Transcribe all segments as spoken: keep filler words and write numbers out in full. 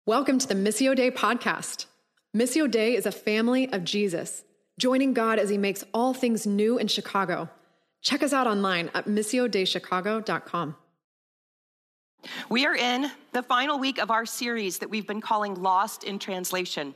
Welcome to the Missio Dei podcast. Missio Dei is a family of Jesus, joining God as he makes all things new in Chicago. Check us out online at missio dei chicago dot com. We are in the final week of our series that we've been calling Lost in Translation.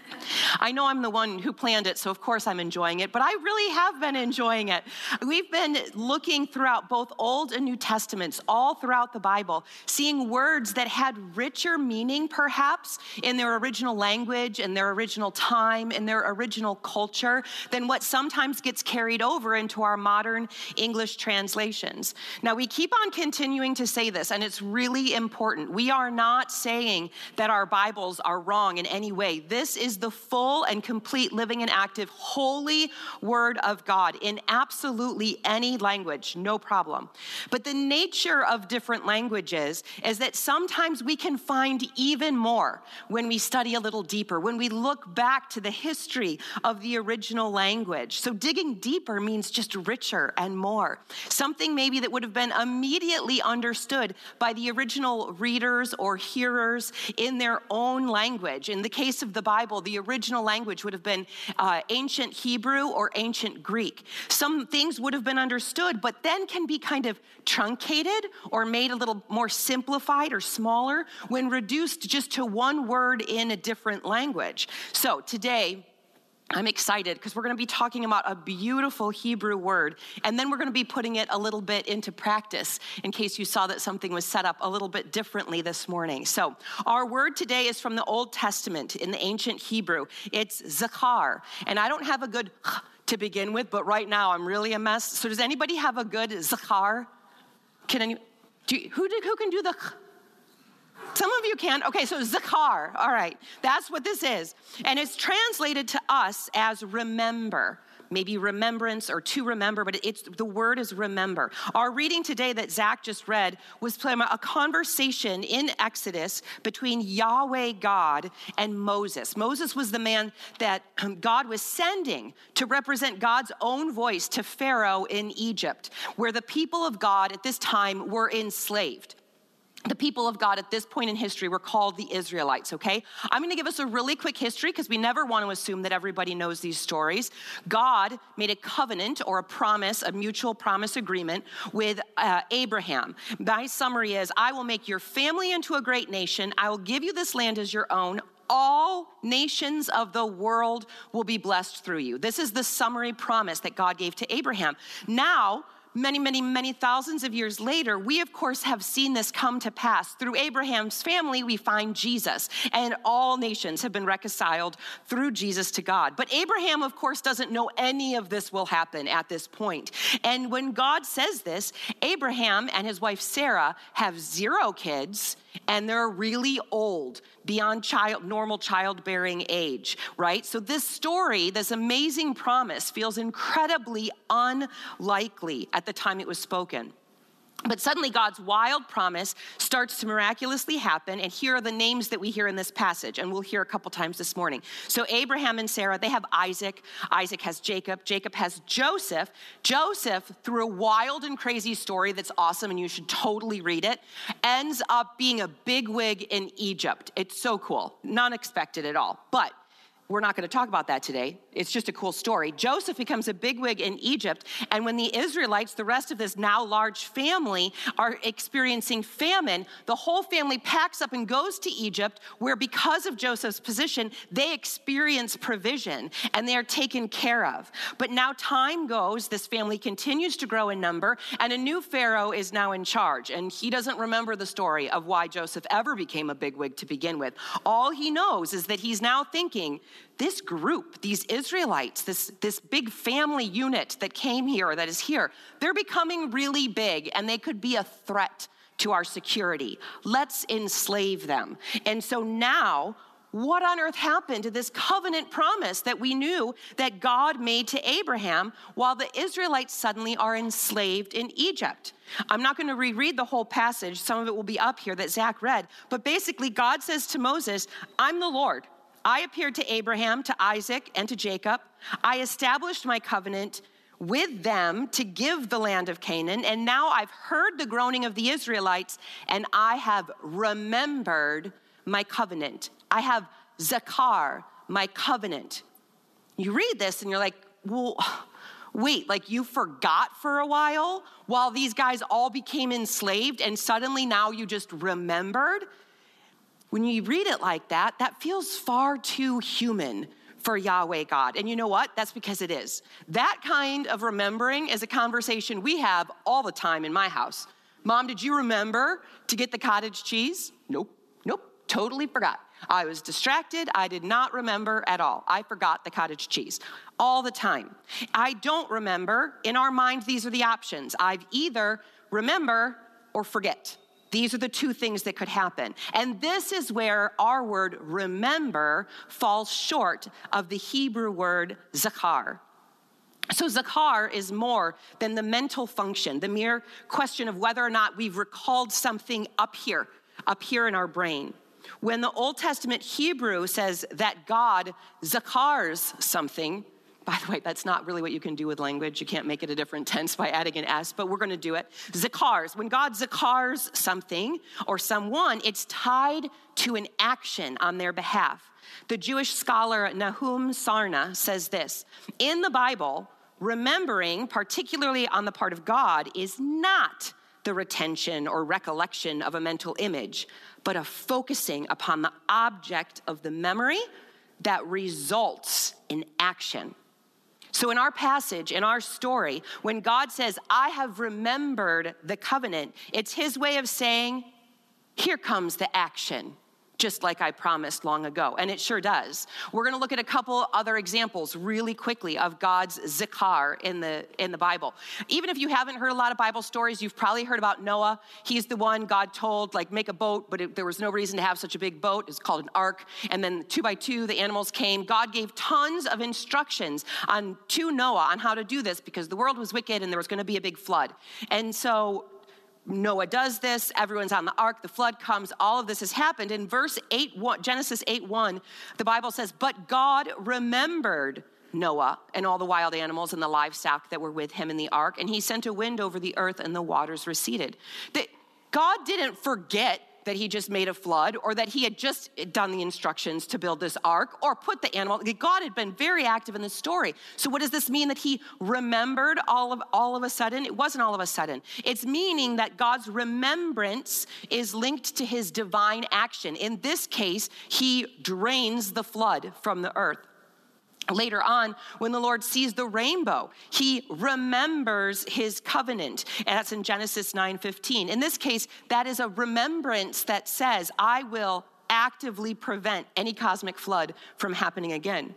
I know I'm the one who planned it, so of course I'm enjoying it, but I really have been enjoying it. We've been looking throughout both Old and New Testaments, all throughout the Bible, seeing words that had richer meaning, perhaps, in their original language, in their original time, in their original culture, than what sometimes gets carried over into our modern English translations. Now, we keep on continuing to say this, and it's really important. We are not saying that our Bibles are wrong in any way. This is the full and complete, living and active, holy Word of God in absolutely any language, no problem. But the nature of different languages is that sometimes we can find even more when we study a little deeper, when we look back to the history of the original language. So digging deeper means just richer and more. Something maybe that would have been immediately understood by the original readers or hearers in their own language. In the case of the Bible, the original language would have been uh, ancient Hebrew or ancient Greek. Some things would have been understood, but then can be kind of truncated or made a little more simplified or smaller when reduced just to one word in a different language. So today, I'm excited because we're going to be talking about a beautiful Hebrew word, and then we're going to be putting it a little bit into practice in case you saw that something was set up a little bit differently this morning. So our word today is from the Old Testament in the ancient Hebrew. It's zachar, and I don't have a good to begin with, but right now I'm really a mess. So does anybody have a good zachar? Can any, do you, who, who can do the Some of you can. Okay, so zachar, all right, that's what this is. And it's translated to us as remember, maybe remembrance or to remember, but it's the word is remember. Our reading today that Zach just read was from a conversation in Exodus between Yahweh God and Moses. Moses was the man that God was sending to represent God's own voice to Pharaoh in Egypt, where the people of God at this time were enslaved. The people of God at this point in history were called the Israelites, okay? I'm going to give us a really quick history because we never want to assume that everybody knows these stories. God made a covenant or a promise, a mutual promise agreement with uh, Abraham. My summary is, I will make your family into a great nation. I will give you this land as your own. All nations of the world will be blessed through you. This is the summary promise that God gave to Abraham. Now, Many, many, many thousands of years later, we, of course, have seen this come to pass. Through Abraham's family, we find Jesus, and all nations have been reconciled through Jesus to God. But Abraham, of course, doesn't know any of this will happen at this point. And when God says this, Abraham and his wife Sarah have zero kids, and they're really old, beyond child, normal childbearing age, right? So this story, this amazing promise, feels incredibly unlikely at the time it was spoken. But suddenly God's wild promise starts to miraculously happen, and here are the names that we hear in this passage, and we'll hear a couple times this morning. So Abraham and Sarah, they have Isaac. Isaac has Jacob. Jacob has Joseph. Joseph, through a wild and crazy story that's awesome, and you should totally read it, ends up being a bigwig in Egypt. It's so cool. Not expected at all. But we're not going to talk about that today. It's just a cool story. Joseph becomes a bigwig in Egypt, and when the Israelites, the rest of this now large family, are experiencing famine, the whole family packs up and goes to Egypt, where because of Joseph's position, they experience provision, and they are taken care of. But now time goes, this family continues to grow in number, and a new Pharaoh is now in charge, and he doesn't remember the story of why Joseph ever became a bigwig to begin with. All he knows is that he's now thinking, this group, these Israelites, this, this big family unit that came here, that is here, they're becoming really big, and they could be a threat to our security. Let's enslave them. And so now, what on earth happened to this covenant promise that we knew that God made to Abraham while the Israelites suddenly are enslaved in Egypt? I'm not going to reread the whole passage. Some of it will be up here that Zach read. But basically, God says to Moses, I'm the Lord. I appeared to Abraham, to Isaac, and to Jacob. I established my covenant with them to give the land of Canaan. And now I've heard the groaning of the Israelites, and I have remembered my covenant. I have zakar, my covenant. You read this and you're like, well, wait, like you forgot for a while while these guys all became enslaved and suddenly now you just remembered? When you read it like that, that feels far too human for Yahweh God. And you know what? That's because it is. That kind of remembering is a conversation we have all the time in my house. Mom, did you remember to get the cottage cheese? Nope, nope, totally forgot. I was distracted. I did not remember at all. I forgot the cottage cheese all the time. I don't remember. In our mind, these are the options. I've either remember or forget. These are the two things that could happen. And this is where our word remember falls short of the Hebrew word zakar. So zakar is more than the mental function, the mere question of whether or not we've recalled something up here, up here in our brain. When the Old Testament Hebrew says that God zakars something, by the way, that's not really what you can do with language. You can't make it a different tense by adding an S, but we're going to do it. Zakars. When God zakars something or someone, it's tied to an action on their behalf. The Jewish scholar Nahum Sarna says this: in the Bible, remembering, particularly on the part of God, is not the retention or recollection of a mental image, but a focusing upon the object of the memory that results in action. So in our passage, in our story, when God says, I have remembered the covenant, it's his way of saying, here comes the action, just like I promised long ago. And it sure does. We're going to look at a couple other examples really quickly of God's zakar in the in the Bible. Even if you haven't heard a lot of Bible stories, you've probably heard about Noah. He's the one God told, like, make a boat, but it, there was no reason to have such a big boat. It's called an ark. And then two by two, the animals came. God gave tons of instructions on to Noah on how to do this because the world was wicked and there was going to be a big flood. And so Noah does this, everyone's on the ark, the flood comes, all of this has happened. In verse eight, Genesis eight one, the Bible says, but God remembered Noah and all the wild animals and the livestock that were with him in the ark, and he sent a wind over the earth and the waters receded. That God didn't forget that he just made a flood or that he had just done the instructions to build this ark or put the animal. God had been very active in the story. So what does this mean that he remembered all of, all of a sudden? It wasn't all of a sudden. It's meaning that God's remembrance is linked to his divine action. In this case, he drains the flood from the earth. Later on, when the Lord sees the rainbow, he remembers his covenant. And that's in Genesis nine fifteen. In this case, that is a remembrance that says, I will actively prevent any cosmic flood from happening again.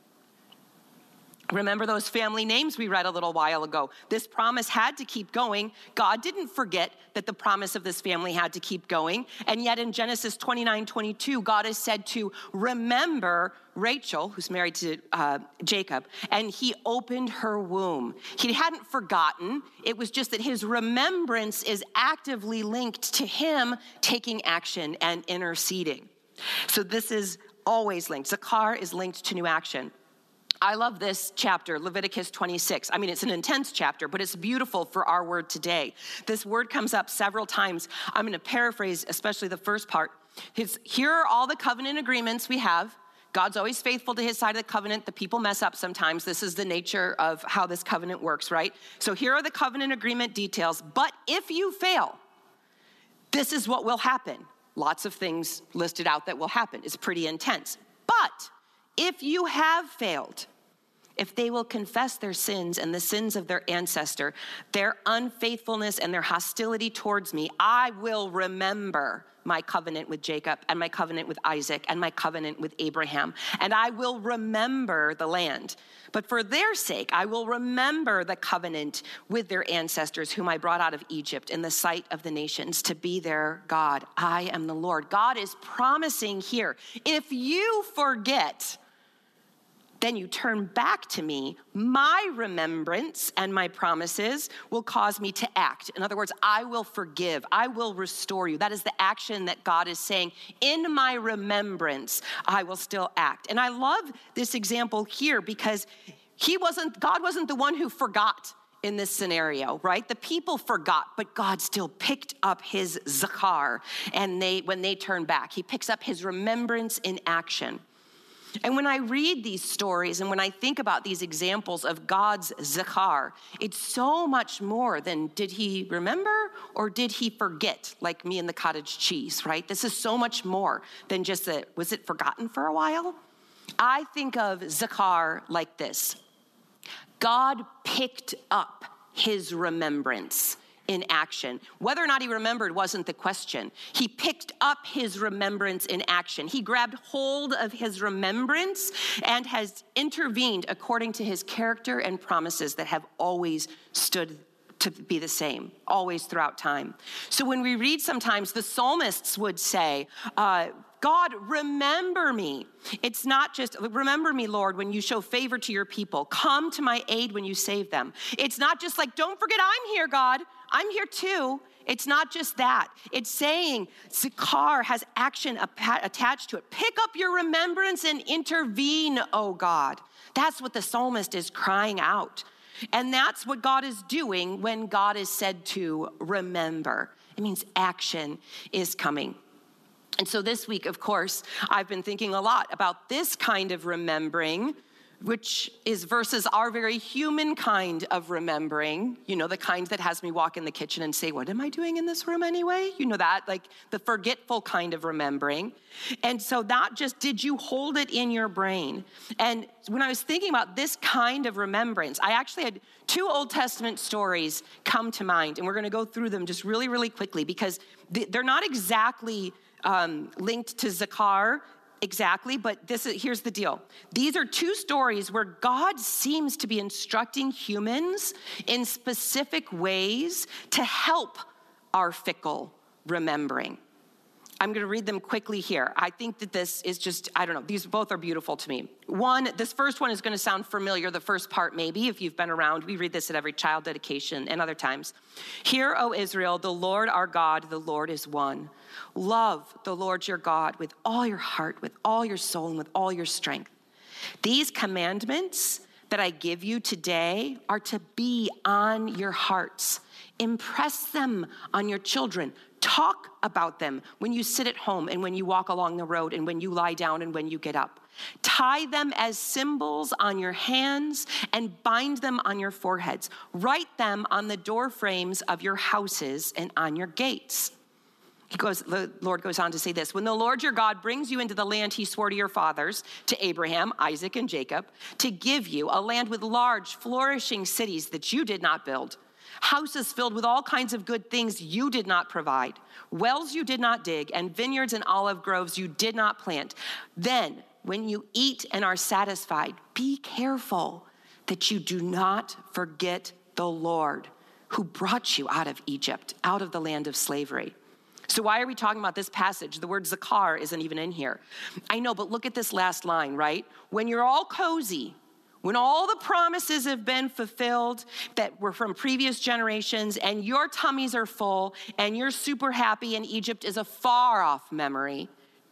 Remember those family names we read a little while ago. This promise had to keep going. God didn't forget that the promise of this family had to keep going. And yet in Genesis twenty-nine twenty-two, God is said to remember Rachel, who's married to uh, Jacob, and he opened her womb. He hadn't forgotten. It was just that his remembrance is actively linked to him taking action and interceding. So this is always linked. Zakar is linked to new action. I love this chapter, Leviticus twenty-six. I mean, it's an intense chapter, but it's beautiful for our word today. This word comes up several times. I'm going to paraphrase, especially the first part. His, here are all the covenant agreements we have. God's always faithful to his side of the covenant. The people mess up sometimes. This is the nature of how this covenant works, right? So here are the covenant agreement details. But if you fail, this is what will happen. Lots of things listed out that will happen. It's pretty intense. But if you have failed, if they will confess their sins and the sins of their ancestor, their unfaithfulness and their hostility towards me, I will remember my covenant with Jacob and my covenant with Isaac and my covenant with Abraham. And I will remember the land. But for their sake, I will remember the covenant with their ancestors whom I brought out of Egypt in the sight of the nations to be their God. I am the Lord. God is promising here, if you forget, then you turn back to me, my remembrance and my promises will cause me to act. In other words, I will forgive. I will restore you. That is the action that God is saying. In my remembrance, I will still act. And I love this example here because he wasn't, God wasn't the one who forgot in this scenario, right? The people forgot, but God still picked up his zakar, and they, when they turn back, he picks up his remembrance in action. And when I read these stories and when I think about these examples of God's zakar, it's so much more than did he remember or did he forget, like me and the cottage cheese, right? This is so much more than just that, was it forgotten for a while? I think of zakar like this. God picked up his remembrance in action. Whether or not he remembered wasn't the question. He picked up his remembrance in action. He grabbed hold of his remembrance and has intervened according to his character and promises that have always stood to be the same, always throughout time. So when we read sometimes, the psalmists would say, uh, God, remember me. It's not just, remember me, Lord, when you show favor to your people. Come to my aid when you save them. It's not just like, don't forget I'm here, God. I'm here too. It's not just that. It's saying zakar has action attached to it. Pick up your remembrance and intervene, oh God. That's what the psalmist is crying out. And that's what God is doing when God is said to remember. It means action is coming. And so this week, of course, I've been thinking a lot about this kind of remembering, which is versus our very human kind of remembering, you know, the kind that has me walk in the kitchen and say, what am I doing in this room anyway? You know that, like the forgetful kind of remembering. And so that just, did you hold it in your brain? And when I was thinking about this kind of remembrance, I actually had two Old Testament stories come to mind, and we're going to go through them just really, really quickly because they're not exactly um, linked to zakar. Exactly, but this is, here's the deal. These are two stories where God seems to be instructing humans in specific ways to help our fickle remembering. I'm going to read them quickly here. I think that this is just, I don't know, these both are beautiful to me. One, this first one is going to sound familiar, the first part maybe, if you've been around. We read this at every child dedication and other times. Hear, O Israel, the Lord our God, the Lord is one. Love the Lord your God with all your heart, with all your soul, and with all your strength. These commandments that I give you today are to be on your hearts. Impress them on your children. Talk about them when you sit at home and when you walk along the road and when you lie down and when you get up. Tie them as symbols on your hands and bind them on your foreheads. Write them on the door frames of your houses and on your gates. He goes, the Lord goes on to say this, when the Lord your God brings you into the land he swore to your fathers, to Abraham, Isaac, and Jacob, to give you a land with large, flourishing cities that you did not build, houses filled with all kinds of good things you did not provide, wells you did not dig, and vineyards and olive groves you did not plant. Then, when you eat and are satisfied, be careful that you do not forget the Lord who brought you out of Egypt, out of the land of slavery. So why are we talking about this passage? The word zakar isn't even in here. I know, but look at this last line, right? When you're all cozy, when all the promises have been fulfilled that were from previous generations and your tummies are full and you're super happy and Egypt is a far off memory,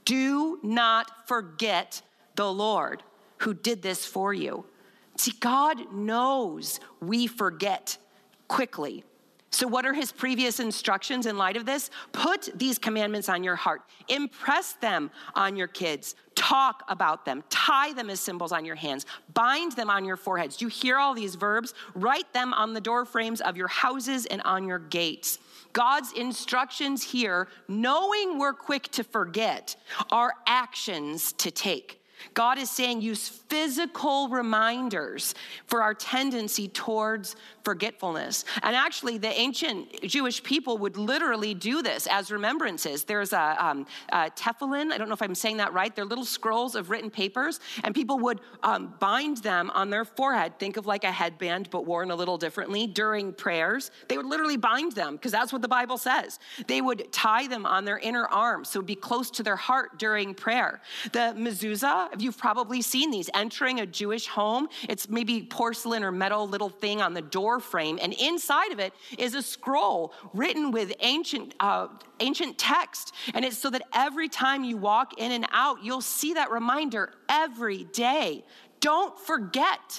do not forget the Lord who did this for you. See, God knows we forget quickly. So what are his previous instructions in light of this? Put these commandments on your heart. Impress them on your kids. Talk about them. Tie them as symbols on your hands. Bind them on your foreheads. Do you hear all these verbs? Write them on the door frames of your houses and on your gates. God's instructions here, knowing we're quick to forget, are actions to take. God is saying use physical reminders for our tendency towards forgetfulness. And actually, the ancient Jewish people would literally do this as remembrances. There's a, um, a tefillin, I don't know if I'm saying that right. They're little scrolls of written papers, and people would um, bind them on their forehead. Think of like a headband, but worn a little differently during prayers. They would literally bind them, because that's what the Bible says. They would tie them on their inner arms, so it would be close to their heart during prayer. The mezuzah, you've probably seen these, entering a Jewish home. It's maybe porcelain or metal little thing on the door frame, and inside of it is a scroll written with ancient uh, ancient text, and it's so that every time you walk in and out, you'll see that reminder every day. Don't forget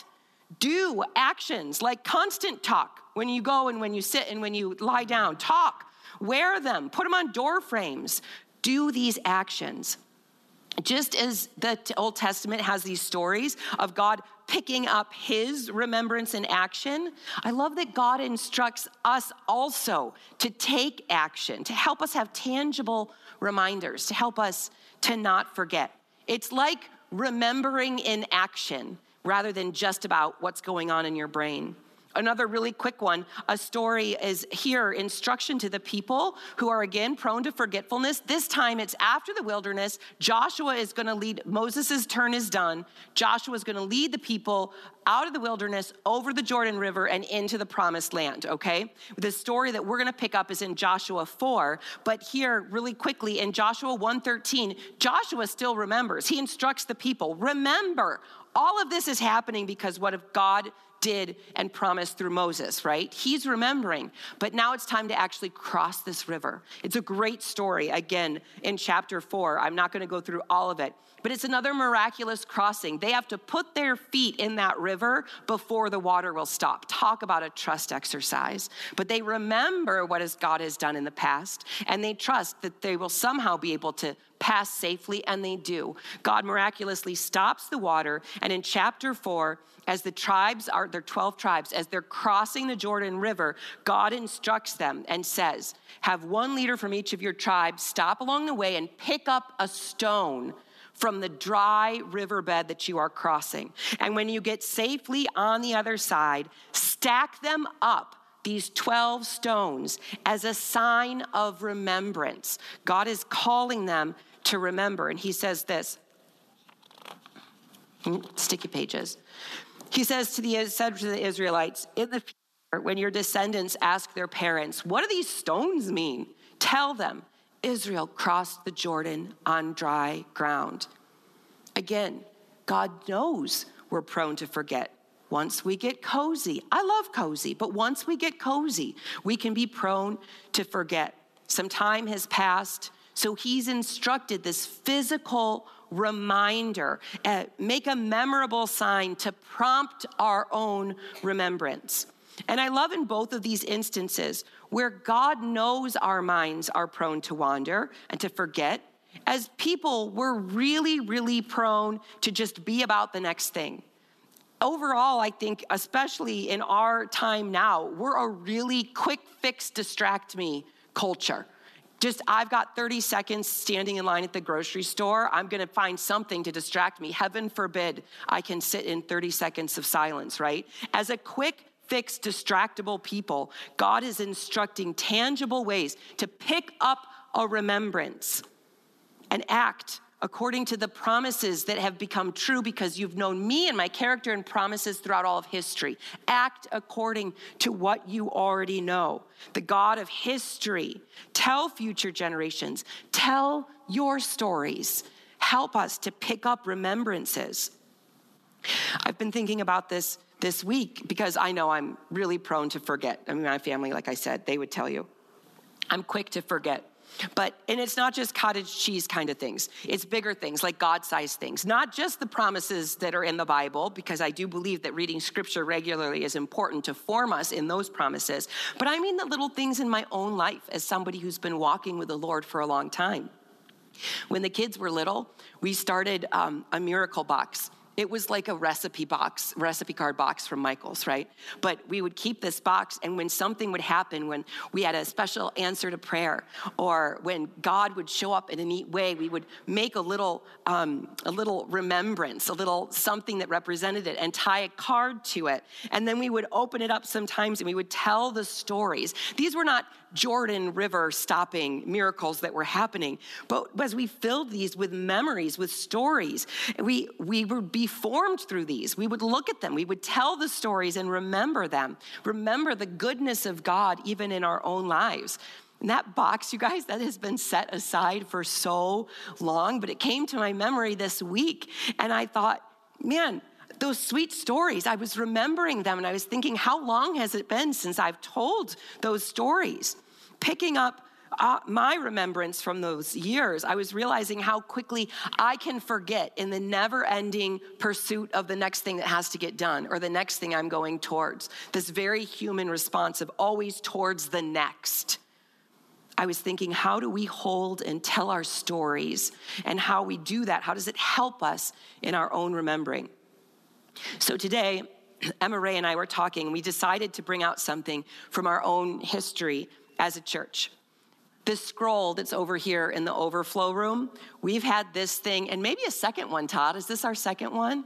Do actions like constant talk when you go and when you sit and when you lie down. Talk. Wear them. Put them on door frames. Do these actions. Just as the Old Testament has these stories of God picking up his remembrance in action, I love that God instructs us also to take action, to help us have tangible reminders, to help us to not forget. It's like remembering in action rather than just about what's going on in your brain. Another really quick one, a story is here, instruction to the people who are again prone to forgetfulness. This time it's after the wilderness. Joshua is going to lead, Moses' turn is done. Joshua is going to lead the people out of the wilderness, over the Jordan River, and into the promised land, okay? The story that we're going to pick up is in Joshua four, but here, really quickly, in Joshua one thirteen, Joshua still remembers. He instructs the people, remember, all of this is happening because what if God did and promised through Moses, right? He's remembering, but now it's time to actually cross this river. It's a great story, again, in chapter four. I'm not going to go through all of it, but it's another miraculous crossing. They have to put their feet in that river before the water will stop. Talk about a trust exercise. But they remember what has God has done in the past, and they trust that they will somehow be able to pass safely, and they do. God miraculously stops the water, and in chapter four, as the tribes are, they're twelve tribes, as they're crossing the Jordan River, God instructs them and says, have one leader from each of your tribes stop along the way and pick up a stone from the dry riverbed that you are crossing. And when you get safely on the other side, stack them up, these twelve stones, as a sign of remembrance. God is calling them to remember. And he says this, sticky pages. He says to the, said to the Israelites, in the future, when your descendants ask their parents, what do these stones mean? Tell them, Israel crossed the Jordan on dry ground. Again, God knows we're prone to forget. Once we get cozy, I love cozy, but once we get cozy, we can be prone to forget. Some time has passed, so he's instructed this physical reminder, uh, make a memorable sign to prompt our own remembrance. And I love in both of these instances where God knows our minds are prone to wander and to forget. As people, we're really, really prone to just be about the next thing. Overall, I think, especially in our time now, we're a really quick fix, distract me culture. Just, I've got thirty seconds standing in line at the grocery store. I'm going to find something to distract me. Heaven forbid I can sit in thirty seconds of silence, right? As a quick fix, distractible people, God is instructing tangible ways to pick up a remembrance and act according to the promises that have become true because you've known me and my character and promises throughout all of history. Act according to what you already know. The God of history. Tell future generations. Tell your stories. Help us to pick up remembrances. I've been thinking about this this week because I know I'm really prone to forget. I mean, my family, like I said, they would tell you, I'm quick to forget. But, and it's not just cottage cheese kind of things. It's bigger things like God-sized things. Not just the promises that are in the Bible, because I do believe that reading scripture regularly is important to form us in those promises. But I mean the little things in my own life as somebody who's been walking with the Lord for a long time. When the kids were little, we started um, a miracle box. It was like a recipe box, recipe card box from Michael's, right? But we would keep this box, and when something would happen, when we had a special answer to prayer, or when God would show up in a neat way, we would make a little, um, a little remembrance, a little something that represented it, and tie a card to it. And then we would open it up sometimes, and we would tell the stories. These were not Jordan River stopping miracles that were happening, but as we filled these with memories, with stories, we we would be formed through these. We would look at them. We would tell the stories and remember them. Remember the goodness of God even in our own lives. And that box, you guys, that has been set aside for so long, but it came to my memory this week, and I thought, man, those sweet stories, I was remembering them, and I was thinking, how long has it been since I've told those stories? Picking up uh, my remembrance from those years, I was realizing how quickly I can forget in the never-ending pursuit of the next thing that has to get done or the next thing I'm going towards. This very human response of always towards the next. I was thinking, how do we hold and tell our stories? And how we do that, how does it help us in our own remembering? So today, Emma Ray and I were talking, and we decided to bring out something from our own history as a church. This scroll that's over here in the overflow room, we've had this thing, and maybe a second one, Todd. Is this our second one?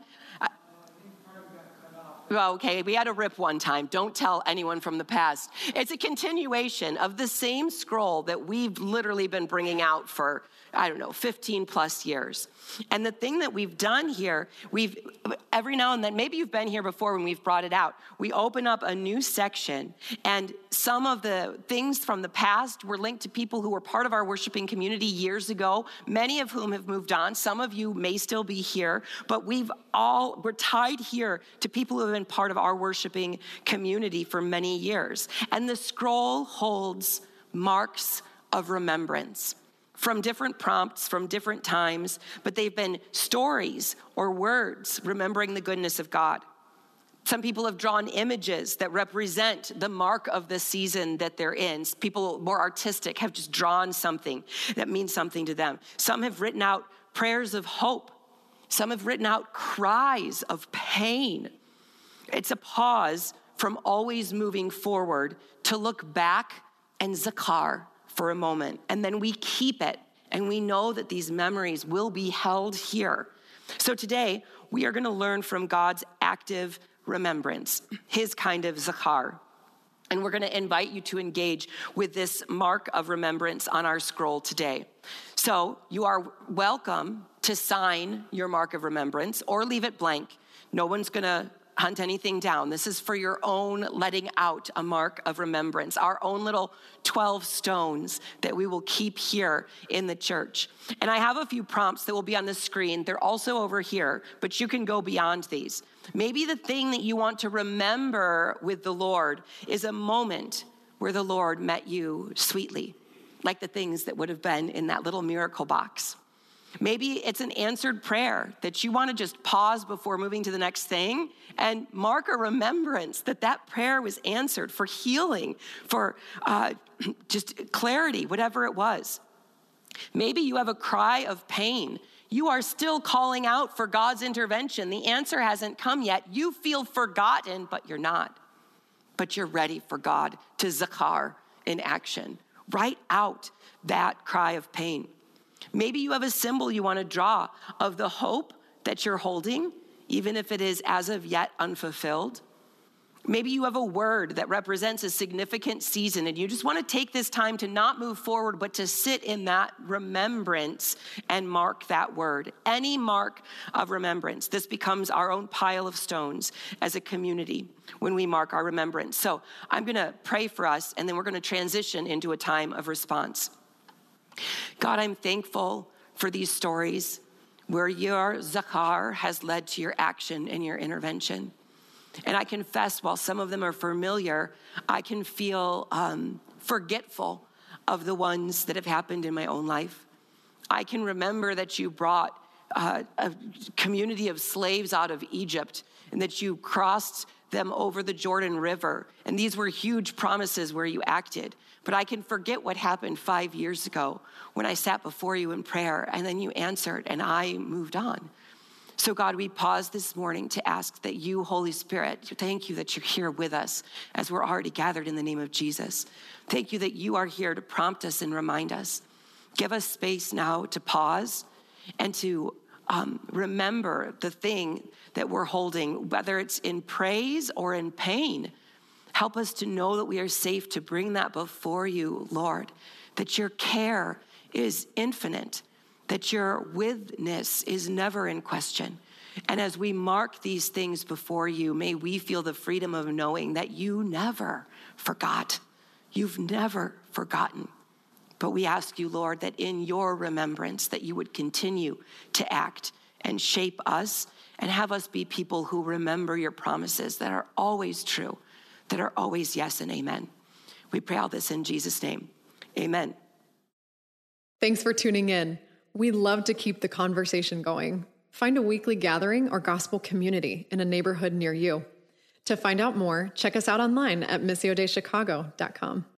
Well, okay, we had a rip one time. Don't tell anyone from the past. It's a continuation of the same scroll that we've literally been bringing out for, I don't know, fifteen plus years. And the thing that we've done here, we've, every now and then, maybe you've been here before when we've brought it out, we open up a new section, and some of the things from the past were linked to people who were part of our worshiping community years ago, many of whom have moved on. Some of you may still be here, but we've all, we're tied here to people who have been part of our worshiping community for many years. And the scroll holds marks of remembrance from different prompts, from different times, but they've been stories or words remembering the goodness of God. Some people have drawn images that represent the mark of the season that they're in. People more artistic have just drawn something that means something to them. Some have written out prayers of hope. Some have written out cries of pain. It's a pause from always moving forward to look back and zakar for a moment. And then we keep it, and we know that these memories will be held here. So today, we are going to learn from God's active remembrance, his kind of zakar. And we're going to invite you to engage with this mark of remembrance on our scroll today. So you are welcome to sign your mark of remembrance or leave it blank. No one's going to hunt anything down. This is for your own letting out a mark of remembrance, our own little twelve stones that we will keep here in the church. And I have a few prompts that will be on the screen. They're also over here, but you can go beyond these. Maybe the thing that you want to remember with the Lord is a moment where the Lord met you sweetly, like the things that would have been in that little miracle box. Maybe it's an answered prayer that you want to just pause before moving to the next thing and mark a remembrance that that prayer was answered for healing, for uh, just clarity, whatever it was. Maybe you have a cry of pain. You are still calling out for God's intervention. The answer hasn't come yet. You feel forgotten, but you're not. But you're ready for God to zakar in action. Write out that cry of pain. Maybe you have a symbol you want to draw of the hope that you're holding, even if it is as of yet unfulfilled. Maybe you have a word that represents a significant season, and you just want to take this time to not move forward, but to sit in that remembrance and mark that word. Any mark of remembrance. This becomes our own pile of stones as a community when we mark our remembrance. So I'm going to pray for us, and then we're going to transition into a time of response. God, I'm thankful for these stories where your zakar has led to your action and your intervention. And I confess, while some of them are familiar, I can feel um, forgetful of the ones that have happened in my own life. I can remember that you brought uh, a community of slaves out of Egypt and that you crossed them over the Jordan River. And these were huge promises where you acted. But I can forget what happened five years ago when I sat before you in prayer and then you answered and I moved on. So God, we pause this morning to ask that you, Holy Spirit, thank you that you're here with us as we're already gathered in the name of Jesus. Thank you that you are here to prompt us and remind us. Give us space now to pause and to um, remember the thing that we're holding, whether it's in praise or in pain. Help us to know that we are safe to bring that before you, Lord, that your care is infinite, that your witness is never in question. And as we mark these things before you, may we feel the freedom of knowing that you never forgot. You've never forgotten. But we ask you, Lord, that in your remembrance, that you would continue to act and shape us and have us be people who remember your promises that are always true, that are always yes and amen. We pray all this in Jesus' name. Amen. Thanks for tuning in. We love to keep the conversation going. Find a weekly gathering or gospel community in a neighborhood near you. To find out more, check us out online at missio dei chicago dot com.